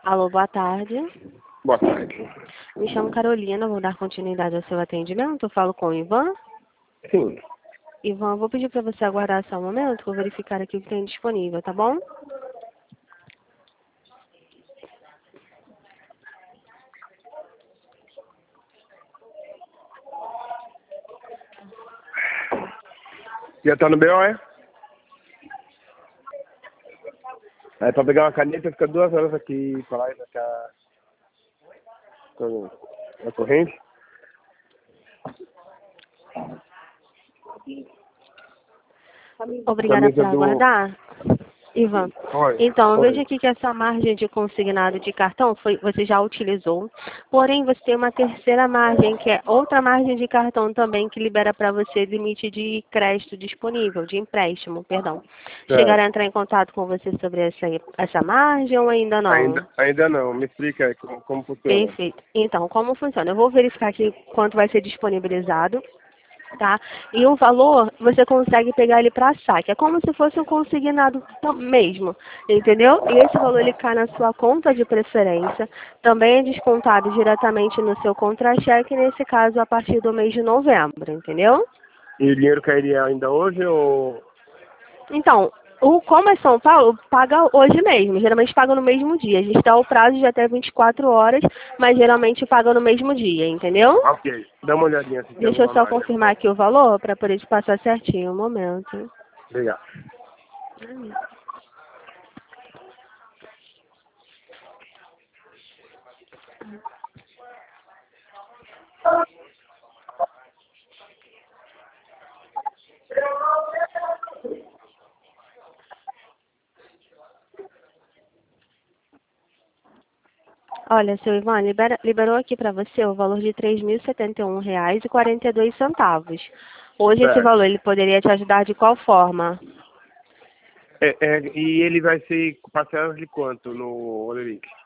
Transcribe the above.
Alô, boa tarde. Boa tarde. Me chamo Carolina, vou dar continuidade ao seu atendimento. Eu falo com o Ivan. Sim. Ivan, vou pedir para você aguardar só um momento, vou verificar aqui o que tem disponível, tá bom? Já tá no BO, é? É pra pegar uma caneta, fica 2 horas aqui pra lá e pra cá. Na corrente. Obrigada por Camisa do... aguardar. Ivan, Oi. então, eu vejo Oi. aqui que essa margem de consignado de cartão você já utilizou, porém você tem uma terceira margem, que é outra margem de cartão também, que libera para você limite de crédito disponível, de empréstimo, perdão. Chegaram a Certo. entrar em contato com você sobre essa margem ou ainda não? Ainda não. Me explica aí como funciona. Perfeito. Então, como funciona? Eu vou verificar aqui quanto vai ser disponibilizado, tá? E o valor, você consegue pegar ele para saque. É como se fosse um consignado mesmo, entendeu? E esse valor, ele cai na sua conta de preferência. Também é descontado diretamente no seu contra-cheque, nesse caso, a partir do mês de novembro, entendeu? E o dinheiro cairia ainda hoje ou... Então, como é São Paulo, paga hoje mesmo. Geralmente paga no mesmo dia. A gente dá o prazo de até 24 horas, mas geralmente paga no mesmo dia, entendeu? Ok. Dá uma olhadinha se tem Deixa eu alguma só margem. confirmar aqui o valor para poder te passar certinho. Um momento. Obrigado. Olha, seu Ivan, liberou aqui para você o valor de R$ 3.071,42. Hoje esse Certo. valor ele poderia te ajudar de qual forma? E ele vai ser parcela de quanto no Oleric?